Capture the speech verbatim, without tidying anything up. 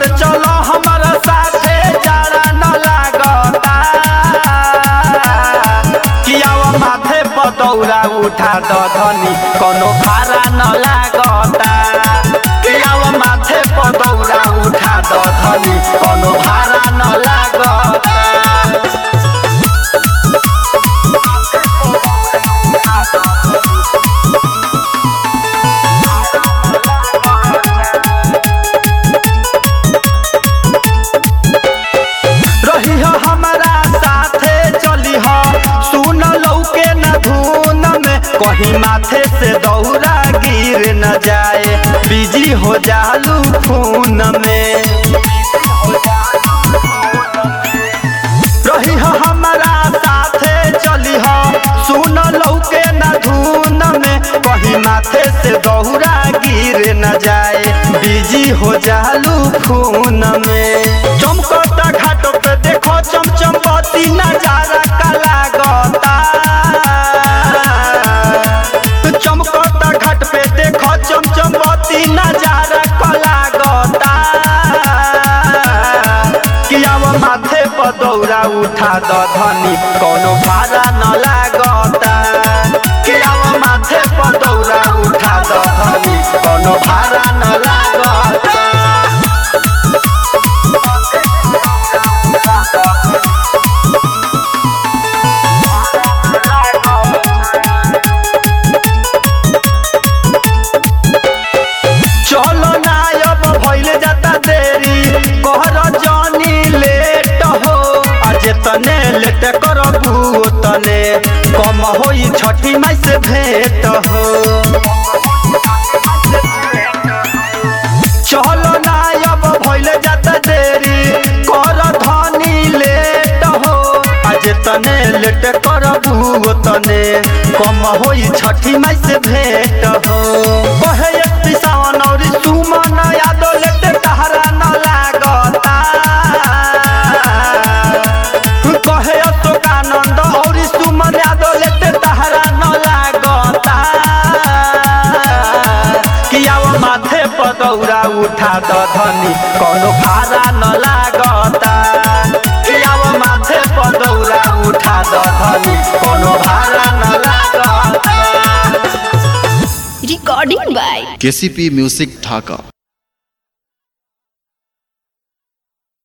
देवघर चलो हमारा साथे जाड़ा न लागता कियावा माथे पर दौरा उठा द धनी कोनो भाड़ा न लागता कियावा माथे पर दौरा उठा द धनी कोनो भाड़ा न लागता। रही हो हमारा साथे चली हो सुन लौके न धुन में कहीं माथे से दौरा गिर न जाए बिजी हो जालू खून में। रही हो हमारा साथे चली हो सुन लौके न धुन में कहीं माथे से दौरा गिर न जाए बिजी हो जालू खून में। चमकता घाटों पे देखो चमचम बत्ती नजारा का लागता चमकता घाट पे देखो चमचम बत्ती नजारा का लागता कियावा माथे पर दौरा उठा द धनी कोनो भाड़ा न लागता कियावा माथे पर दौरा उठा द धनी कोनो भाड़ा न लागता। चलो ना अब भइले जाता देरी कहर जानी लेट हो आज तने लेट करबू तने कम होई छठी माई से भेंट हो। चलो ना अब भइले जाता देरी कर धनी लेट हो आज तने लेट करबू तने कम होई छठी माई से भेंट हो। कहे सावन और सुमन यादो लेते तहरा न लागता कहे अशोकानंद और सुमन यादो लेते तहरा न लागता कियावा माथे पर दौरा उठा द धनी कोनो भाड़ा न लागता कियावा माथे पर दौरा उठा द धनी कोनो भाड़ा न लागता। Recording by K C P Music Dhaka।